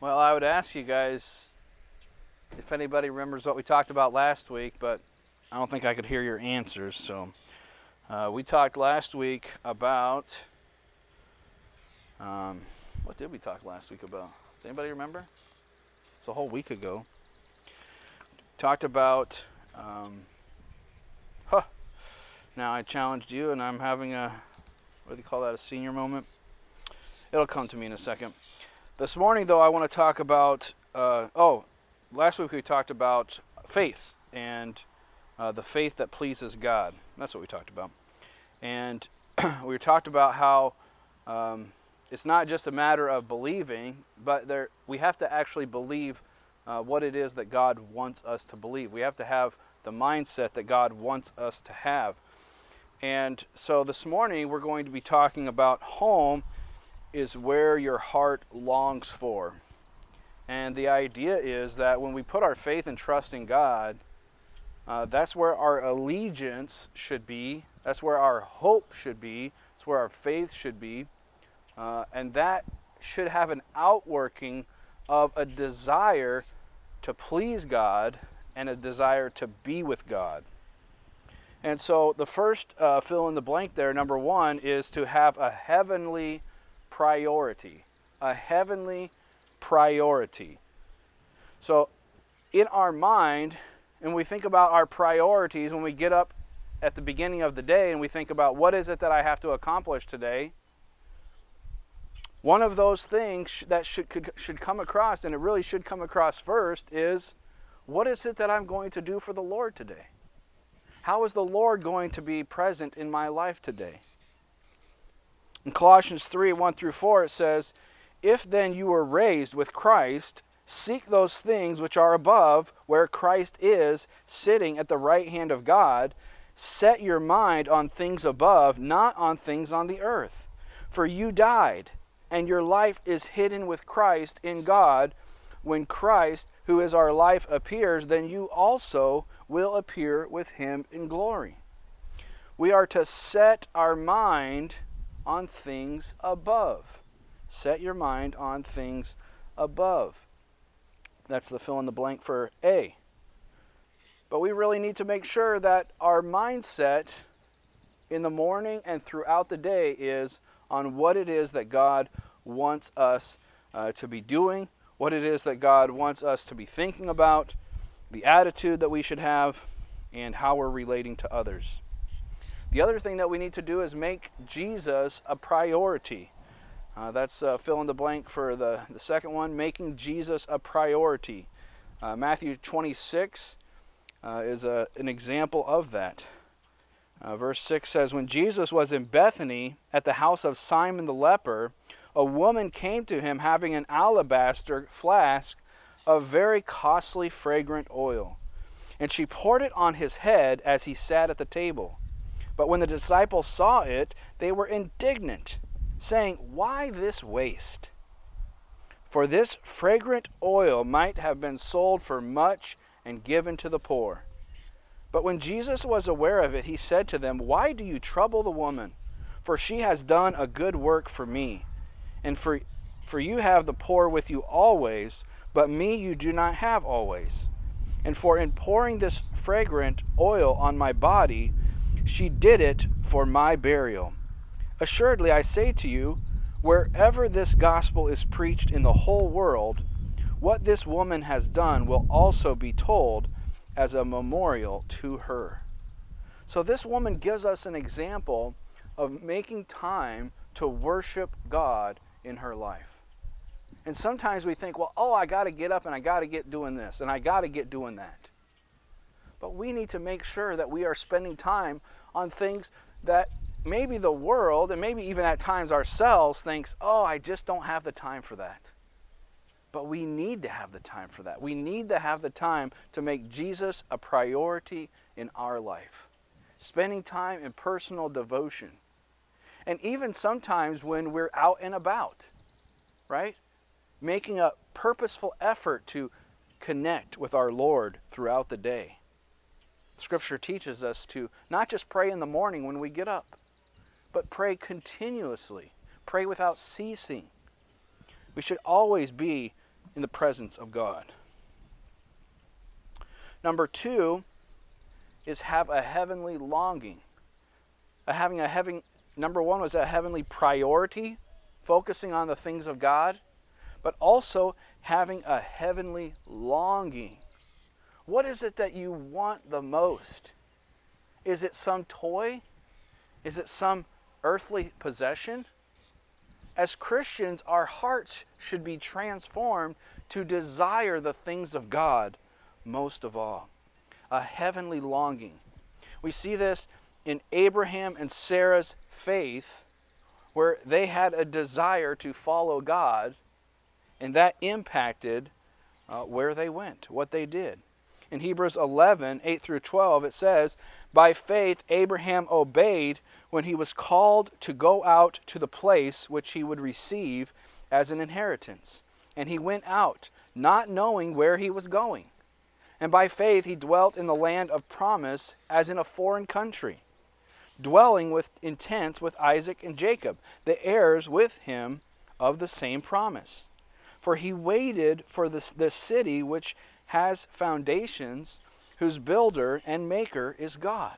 Well, I would ask you guys if anybody remembers what we talked about last week, but I don't think I could hear your answers. So we talked last week about, what did we talk last week about? Does anybody remember? It's a whole week ago. Talked about, now I challenged you and I'm having what do you call that, a senior moment? It'll come to me in a second. This morning, though, I want to talk about, last week we talked about faith and the faith that pleases God. That's what we talked about. And we talked about how it's not just a matter of believing, but we have to actually believe what it is that God wants us to believe. We have to have the mindset that God wants us to have. And so this morning we're going to be talking about home is where your heart longs for. And the idea is that when we put our faith and trust in God, that's where our allegiance should be. That's where our hope should be. That's where our faith should be. And that should have an outworking of a desire to please God and a desire to be with God. And so the first fill in the blank there, number one, is to have a heavenly priority. A heavenly priority. So in our mind, and we think about our priorities when we get up at the beginning of the day and we think about what is it that I have to accomplish today, one of those things that should come across, and it really should come across first, is what is it that I'm going to do for the Lord today? How is the Lord going to be present in my life today? In Colossians 3, 1 through 4, it says, "If then you were raised with Christ, seek those things which are above, where Christ is, sitting at the right hand of God. Set your mind on things above, not on things on the earth. For you died, and your life is hidden with Christ in God. When Christ, who is our life, appears, then you also will appear with him in glory." We are to set our mind on things above. Set your mind on things above. That's the fill in the blank for A. But we really need to make sure that our mindset in the morning and throughout the day is on what it is that God wants us to be doing, what it is that God wants us to be thinking about, the attitude that we should have, and how we're relating to others. The other thing that we need to do is make Jesus a priority. That's fill in the blank for the second one, making Jesus a priority. Matthew 26 is an example of that. Verse 6 says, "When Jesus was in Bethany at the house of Simon the leper, a woman came to him having an alabaster flask of very costly fragrant oil. And she poured it on his head as he sat at the table. But when the disciples saw it, they were indignant, saying, 'Why this waste? For this fragrant oil might have been sold for much and given to the poor.' But when Jesus was aware of it, he said to them, 'Why do you trouble the woman? For she has done a good work for me. And for you have the poor with you always, but me you do not have always. And for in pouring this fragrant oil on my body, she did it for my burial. Assuredly, I say to you, wherever this gospel is preached in the whole world, what this woman has done will also be told as a memorial to her.'" So this woman gives us an example of making time to worship God in her life. And sometimes we think, I got to get up and I got to get doing this and I got to get doing that. But we need to make sure that we are spending time on things that maybe the world, and maybe even at times ourselves, thinks, I just don't have the time for that. But we need to have the time for that. We need to have the time to make Jesus a priority in our life. Spending time in personal devotion. And even sometimes when we're out and about, right? Making a purposeful effort to connect with our Lord throughout the day. Scripture teaches us to not just pray in the morning when we get up, but pray continuously. Pray without ceasing. We should always be in the presence of God. Number 2 is have a heavenly longing. Number 1 was a heavenly priority, focusing on the things of God, but also having a heavenly longing. What is it that you want the most? Is it some toy? Is it some earthly possession? As Christians, our hearts should be transformed to desire the things of God most of all. A heavenly longing. We see this in Abraham and Sarah's faith, where they had a desire to follow God, and that impacted where they went, what they did. In Hebrews 11, 8 through 12, it says, "By faith Abraham obeyed when he was called to go out to the place which he would receive as an inheritance. And he went out, not knowing where he was going. And by faith he dwelt in the land of promise as in a foreign country, dwelling in tents with Isaac and Jacob, the heirs with him of the same promise. For he waited for the city which has foundations, whose builder and maker is God.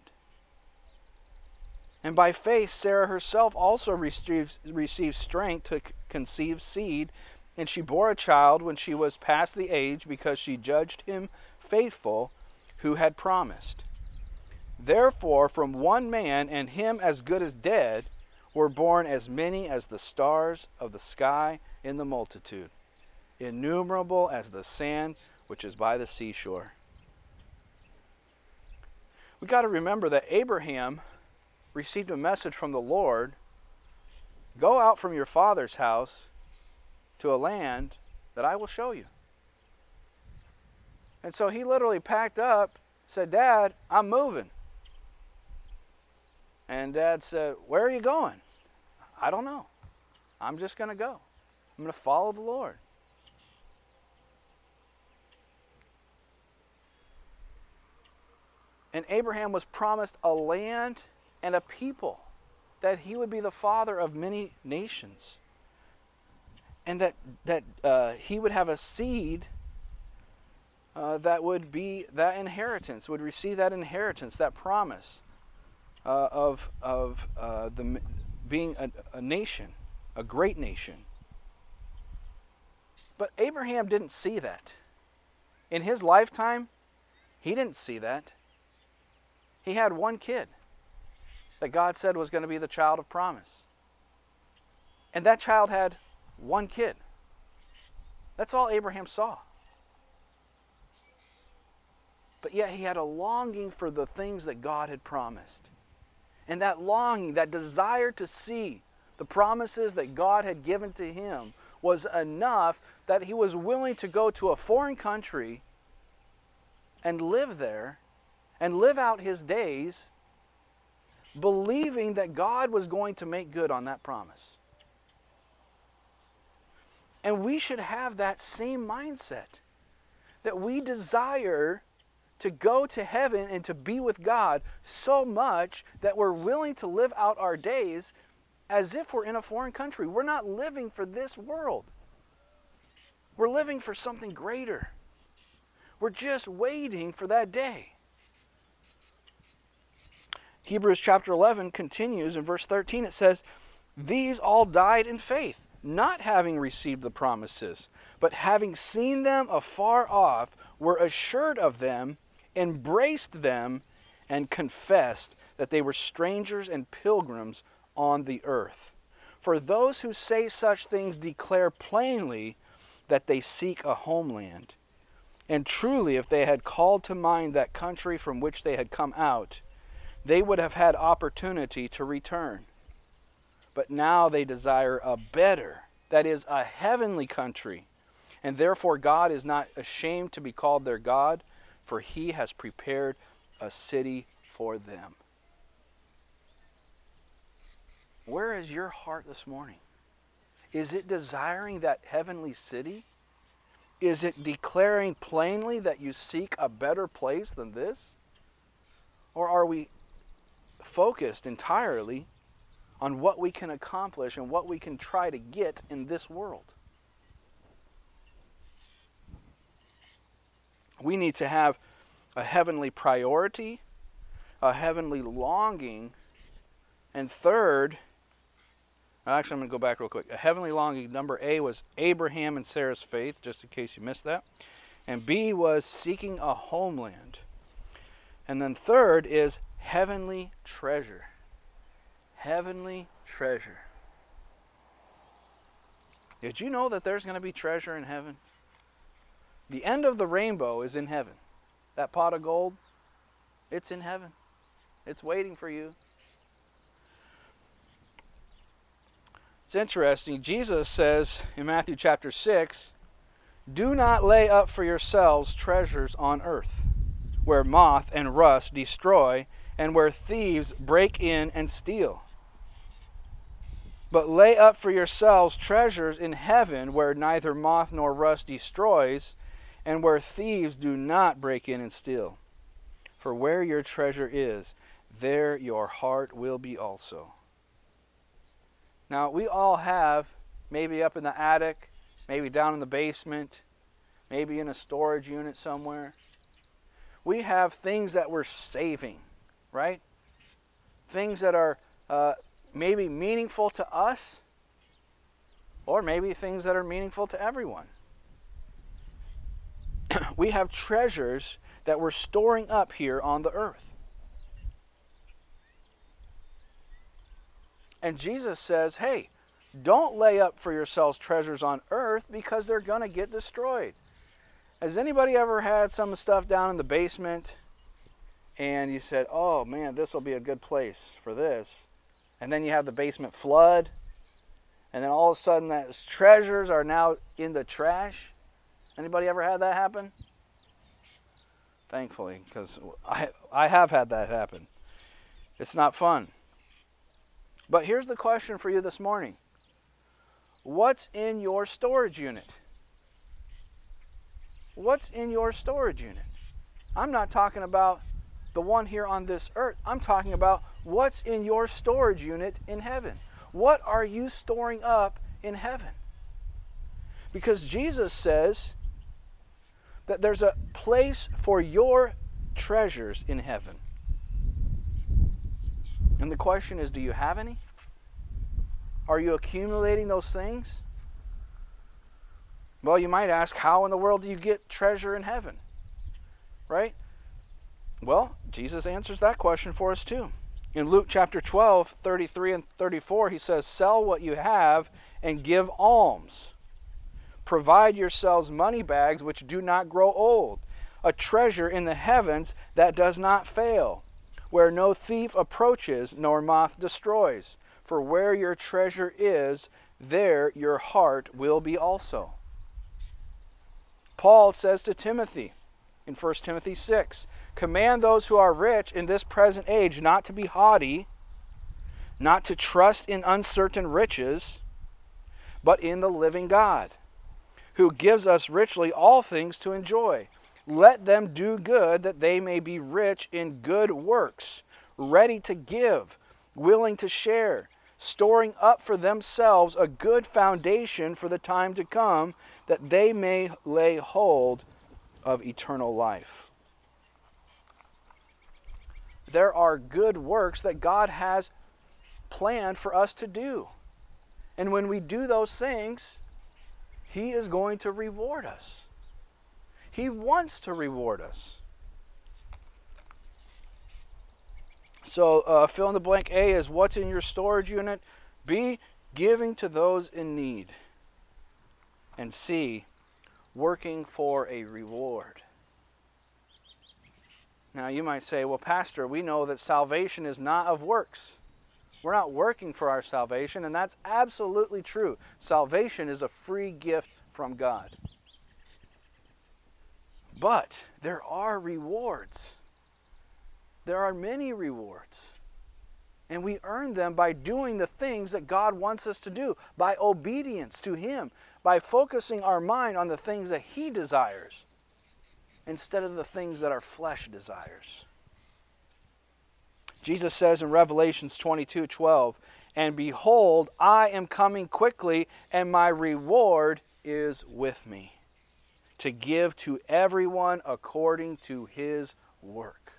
And by faith Sarah herself also received strength to conceive seed, and she bore a child when she was past the age, because she judged him faithful who had promised. Therefore from one man, and him as good as dead, were born as many as the stars of the sky in the multitude, innumerable as the sand which is by the seashore." We got to remember that Abraham received a message from the Lord: go out from your father's house to a land that I will show you. And so he literally packed up, said, "Dad, I'm moving." And Dad said, "Where are you going?" "I don't know. I'm just going to go. I'm going to follow the Lord." And Abraham was promised a land and a people, that he would be the father of many nations, and that he would have a seed that would be that inheritance, would receive that inheritance, that promise of being a nation, a great nation. But Abraham didn't see that. In his lifetime, he didn't see that. He had one kid that God said was going to be the child of promise. And that child had one kid. That's all Abraham saw. But yet he had a longing for the things that God had promised. And that longing, that desire to see the promises that God had given to him, was enough that he was willing to go to a foreign country and live there and live out his days believing that God was going to make good on that promise. And we should have that same mindset, that we desire to go to heaven and to be with God so much that we're willing to live out our days as if we're in a foreign country. We're not living for this world. We're living for something greater. We're just waiting for that day. Hebrews chapter 11 continues in verse 13. It says, "These all died in faith, not having received the promises, but having seen them afar off, were assured of them, embraced them, and confessed that they were strangers and pilgrims on the earth. For those who say such things declare plainly that they seek a homeland. And truly, if they had called to mind that country from which they had come out, they would have had opportunity to return. But now they desire a better, that is, a heavenly country. And therefore God is not ashamed to be called their God, for he has prepared a city for them." Where is your heart this morning? Is it desiring that heavenly city? Is it declaring plainly that you seek a better place than this? Or are we focused entirely on what we can accomplish and what we can try to get in this world? We need to have a heavenly priority, a heavenly longing, and third, actually I'm going to go back real quick. A heavenly longing, number A, was Abraham and Sarah's faith, just in case you missed that. And B was seeking a homeland. And then third is heavenly treasure. Heavenly treasure. Did you know that there's going to be treasure in heaven? The end of the rainbow is in heaven. That pot of gold, it's in heaven. It's waiting for you. It's interesting. Jesus says in Matthew chapter 6, "Do not lay up for yourselves treasures on earth, where moth and rust destroy, and where thieves break in and steal. But lay up for yourselves treasures in heaven, where neither moth nor rust destroys, and where thieves do not break in and steal. For where your treasure is, there your heart will be also." Now, we all have, maybe up in the attic, maybe down in the basement, maybe in a storage unit somewhere. We have things that we're saving, right? Things that are maybe meaningful to us, or maybe things that are meaningful to everyone. We have treasures that we're storing up here on the earth. And Jesus says, hey, don't lay up for yourselves treasures on earth because they're going to get destroyed. Has anybody ever had some stuff down in the basement and you said, oh man, this will be a good place for this. And then you have the basement flood, and then all of a sudden those treasures are now in the trash? Anybody ever had that happen? Thankfully, because I have had that happen. It's not fun. But here's the question for you this morning. What's in your storage unit? What's in your storage unit? I'm not talking about the one here on this earth. I'm talking about what's in your storage unit in heaven. What are you storing up in heaven? Because Jesus says that there's a place for your treasures in heaven. And the question is, do you have any? Are you accumulating those things? Well, you might ask, how in the world do you get treasure in heaven? Right? Well, Jesus answers that question for us too. In Luke chapter 12, 33 and 34, he says, "Sell what you have and give alms. Provide yourselves money bags which do not grow old, a treasure in the heavens that does not fail, where no thief approaches nor moth destroys. For where your treasure is, there your heart will be also." Paul says to Timothy in 1 Timothy 6, "Command those who are rich in this present age not to be haughty, not to trust in uncertain riches, but in the living God, who gives us richly all things to enjoy. Let them do good, that they may be rich in good works, ready to give, willing to share, storing up for themselves a good foundation for the time to come, that they may lay hold of eternal life." There are good works that God has planned for us to do. And when we do those things, He is going to reward us. He wants to reward us. So fill in the blank. A is what's in your storage unit. B, giving to those in need. And C, working for a reward. Now you might say, well, Pastor, we know that salvation is not of works. We're not working for our salvation, and that's absolutely true. Salvation is a free gift from God. But there are rewards. There are many rewards. And we earn them by doing the things that God wants us to do, by obedience to Him, by focusing our mind on the things that He desires instead of the things that our flesh desires. Jesus says in Revelations 22:12, "And behold, I am coming quickly, and my reward is with me." to give to everyone according to his work.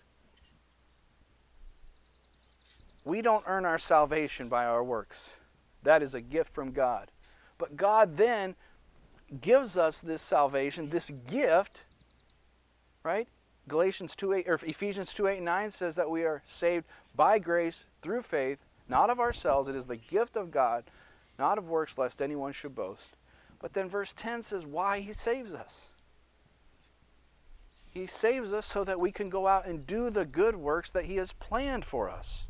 We don't earn our salvation by our works. That is a gift from God. But God then gives us this salvation, this gift, right? Ephesians 2:8-9 says that we are saved by grace through faith, not of ourselves. It is the gift of God, not of works, lest anyone should boast. But then verse 10 says why he saves us. He saves us so that we can go out and do the good works that he has planned for us.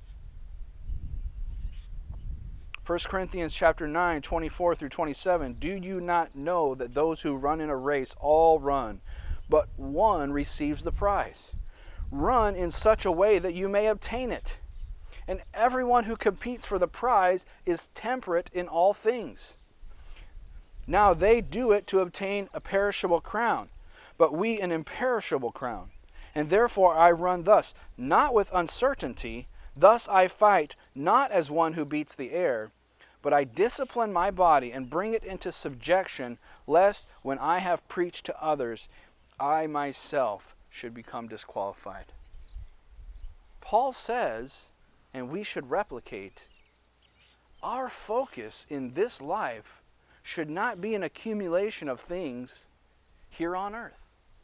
1 Corinthians chapter 9, 24-27. Do you not know that those who run in a race all run, but one receives the prize? Run in such a way that you may obtain it. And everyone who competes for the prize is temperate in all things. Now they do it to obtain a perishable crown, but we an imperishable crown. And therefore I run thus, not with uncertainty. Thus I fight, not as one who beats the air, but I discipline my body and bring it into subjection, lest when I have preached to others, I myself should become disqualified. Paul says, and we should replicate, our focus in this life should not be an accumulation of things here on earth.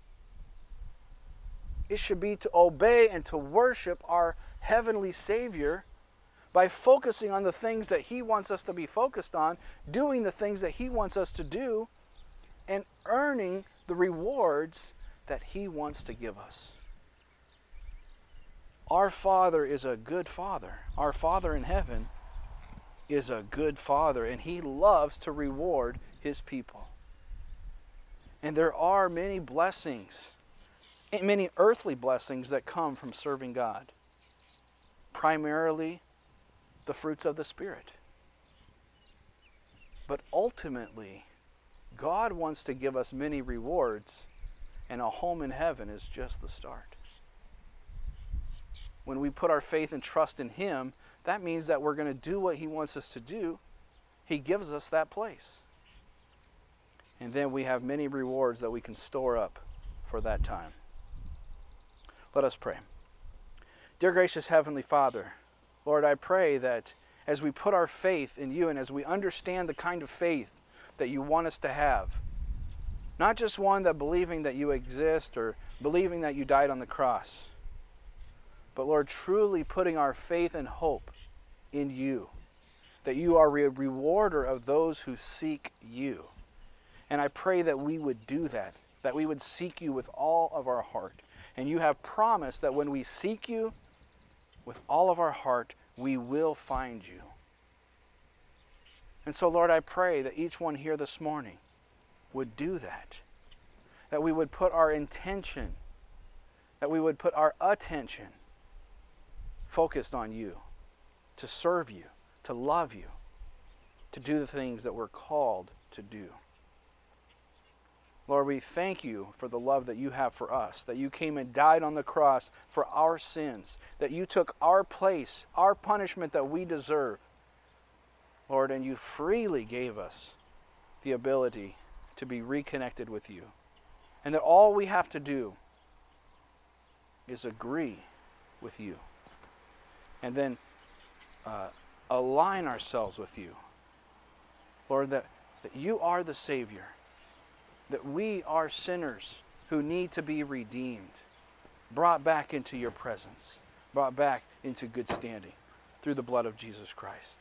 It should be to obey and to worship our heavenly Savior by focusing on the things that he wants us to be focused on, doing the things that he wants us to do, and earning the rewards that he wants to give us. Our Father is a good Father. Our Father in heaven is a good Father, and he loves to reward his people. And there are many blessings, many earthly blessings that come from serving God. Primarily, the fruits of the Spirit. But ultimately, God wants to give us many rewards, and a home in heaven is just the start. When we put our faith and trust in him, that means that we're going to do what he wants us to do. He gives us that place. And then we have many rewards that we can store up for that time. Let us pray. Dear gracious Heavenly Father, Lord, I pray that as we put our faith in you and as we understand the kind of faith that you want us to have, not just one that believing that you exist or believing that you died on the cross, but Lord, truly putting our faith and hope in you, that you are a rewarder of those who seek you. And I pray that we would do that we would seek you with all of our heart. And you have promised that when we seek you with all of our heart, we will find you. And so, Lord, I pray that each one here this morning would do that we would put our intention, that we would put our attention focused on you, to serve you, to love you, to do the things that we're called to do. Lord, we thank you for the love that you have for us, that you came and died on the cross for our sins, that you took our place, our punishment that we deserve, Lord, and you freely gave us the ability to be reconnected with you. And that all we have to do is agree with you. And then align ourselves with you. Lord, that you are the Savior. That we are sinners who need to be redeemed, brought back into your presence, brought back into good standing through the blood of Jesus Christ.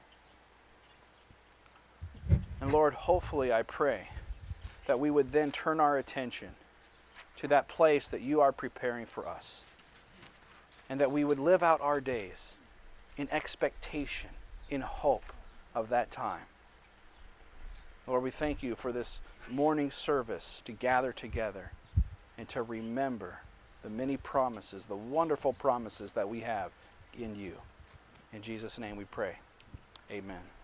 And Lord, hopefully I pray that we would then turn our attention to that place that you are preparing for us, and that we would live out our days in expectation, in hope of that time. Lord, we thank you for this morning service to gather together and to remember the many promises, the wonderful promises that we have in you. In Jesus' name we pray. Amen.